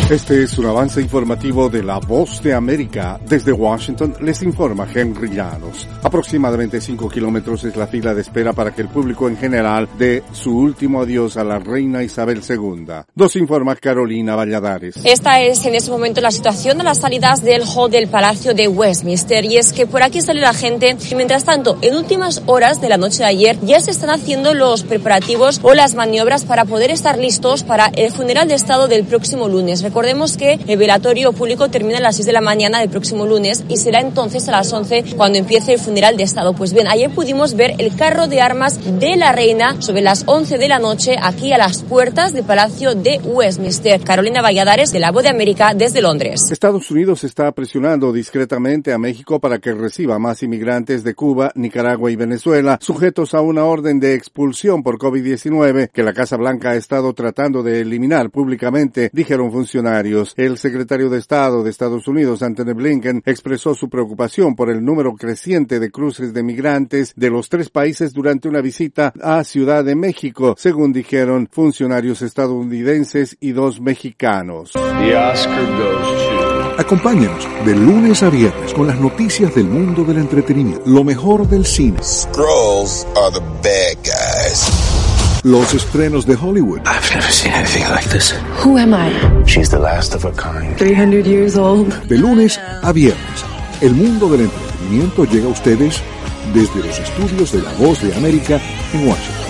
Este es un avance informativo de La Voz de América. Desde Washington les informa Henry Llanos. Aproximadamente 5 kilómetros es la fila de espera para que el público en general dé su último adiós a la reina Isabel II. Nos informa Carolina Valladares. Esta es en este momento la situación de las salidas del hall del Palacio de Westminster, y es que por aquí sale la gente y mientras tanto en últimas horas de la noche de ayer ya se están haciendo los preparativos o las maniobras para poder estar listos para el funeral de Estado del próximo lunes. Recordemos que el velatorio público termina a las 6 de la mañana del próximo lunes y será entonces a las 11 cuando empiece el funeral de Estado. Pues bien, ayer pudimos ver el carro de armas de la reina sobre las 11 de la noche aquí a las puertas del Palacio de Westminster. Carolina Valladares, de La Voz de América, desde Londres. Estados Unidos está presionando discretamente a México para que reciba más inmigrantes de Cuba, Nicaragua y Venezuela, sujetos a una orden de expulsión por COVID-19 que la Casa Blanca ha estado tratando de eliminar públicamente, dijeron funcionarios. El secretario de Estado de Estados Unidos, Antony Blinken, expresó su preocupación por el número creciente de cruces de migrantes de los 3 países durante una visita a Ciudad de México, según dijeron funcionarios estadounidenses y 2 mexicanos. The Oscar goes to... Acompáñanos de lunes a viernes con las noticias del mundo del entretenimiento, lo mejor del cine. Skrulls are the bad guys. Los estrenos de Hollywood. I've never seen anything like this. Who am I? She's the last of a kind. 300 years old. De lunes a viernes, el mundo del entretenimiento llega a ustedes desde los estudios de La Voz de América en Washington.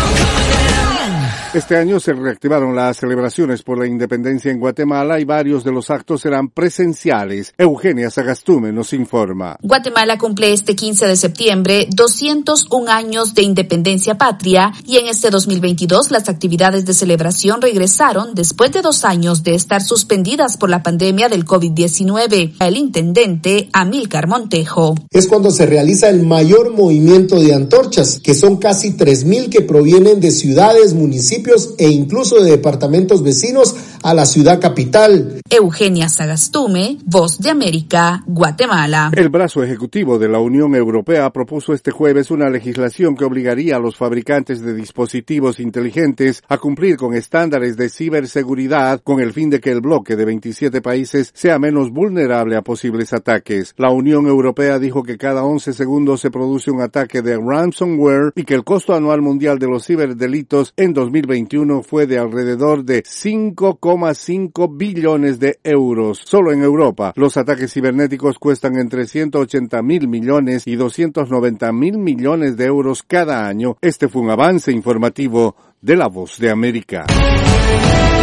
Este año se reactivaron las celebraciones por la independencia en Guatemala y varios de los actos serán presenciales. Eugenia Sagastume nos informa. Guatemala cumple este 15 de septiembre 201 años de independencia patria y en este 2022 las actividades de celebración regresaron después de 2 años de estar suspendidas por la pandemia del COVID-19. El intendente Amílcar Montejo. Es cuando se realiza el mayor movimiento de antorchas, que son casi 3,000 que provienen de ciudades, municipios e incluso de departamentos vecinos a la ciudad capital. Eugenia Sagastume, Voz de América, Guatemala. El brazo ejecutivo de la Unión Europea propuso este jueves una legislación que obligaría a los fabricantes de dispositivos inteligentes a cumplir con estándares de ciberseguridad con el fin de que el bloque de 27 países sea menos vulnerable a posibles ataques. La Unión Europea dijo que cada 11 segundos se produce un ataque de ransomware y que el costo anual mundial de los ciberdelitos en 2021 fue de alrededor de 5,5 billones de euros. Solo en Europa, los ataques cibernéticos cuestan entre 180.000 millones y 290.000 millones de euros cada año. Este fue un avance informativo de La Voz de América.